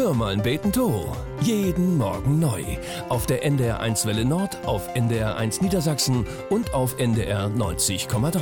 Hör mal beten to. Jeden Morgen neu. Auf der NDR 1 Welle Nord, auf NDR 1 Niedersachsen und auf NDR 90,3.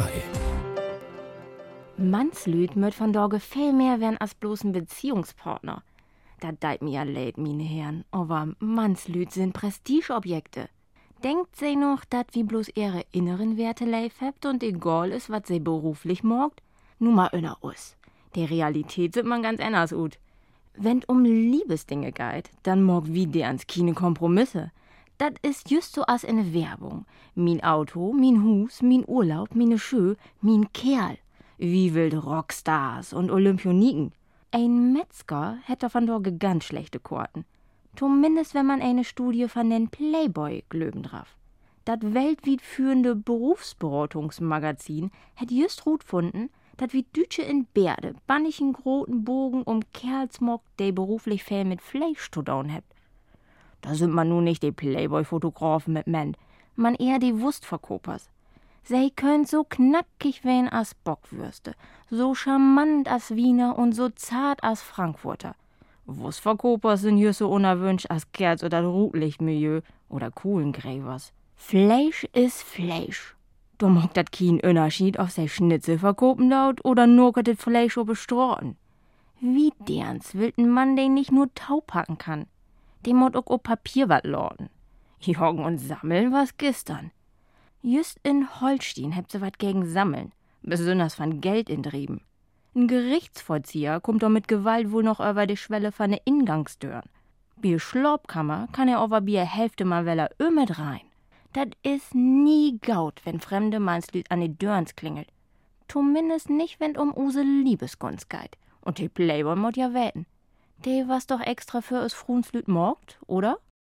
Mannslüd möt von Dorge viel mehr werden als bloß ein Beziehungspartner. Da deit mir ja leid, meine Herren, aber Mannslüd sind Prestigeobjekte. Denkt sie noch, dat wie bloß ihre inneren Werte leif habt und egal ist, wat sie beruflich morgt? Nun mal inner us. Die Realität sieht man ganz anders ut. Wenn um Liebesdinge geht, dann morg wie derns keine Kompromisse. Dat ist just so as in ne Werbung. Min Auto, min Hus, min Urlaub, mine Schö, min Kerl. Wie wilde Rockstars und Olympioniken. Ein Metzger hätte von Dorge ganz schlechte Korten. Zumindest wenn man eine Studie von den Playboy glöben darf. Dat weltweit führende Berufsberatungsmagazin hätt just gut gefunden, dat wie Dütsche in Bärde bannigen groten Bogen Kerlsmock, de beruflich viel mit Fleisch zu tun hebt. Da sind man nun nicht die Playboy-Fotografen mit Ment, man eher die Wurstverkopers. Sie können so knackig wehen as Bockwürste, so charmant as Wiener und so zart as Frankfurter. Wurstverkopers sind hier so unerwünscht as Kerls oder Rotlichtmilieu oder Kohlengräbers. Fleisch is Fleisch. Da mag dat kein Unterschied, ob sie Schnitzel verkopen daut oder nur das Fleisch obe Straten. Wie derns wilden Mann, den nicht nur taub packen kann. Dem mod auch ob Papier wat lorden. Jorgen und sammeln was gestern. Just in Holstein hebt sie wat gegen Sammeln, besonders von Geld intrieben. Ein Gerichtsvollzieher kommt doch mit Gewalt wohl noch über die Schwelle von ne Ingangstüren. Bi Schlobkammer kann er aber bi Hälfte mal weller mit rein. Dat is nie gaut, wenn fremde Mannslüd an die Dörns klingelt. Zumindest nicht, wenn use Liebesgunst geht. Und die Playboy mod ja wetten. De was doch extra für es Frunslüd morgt, oder?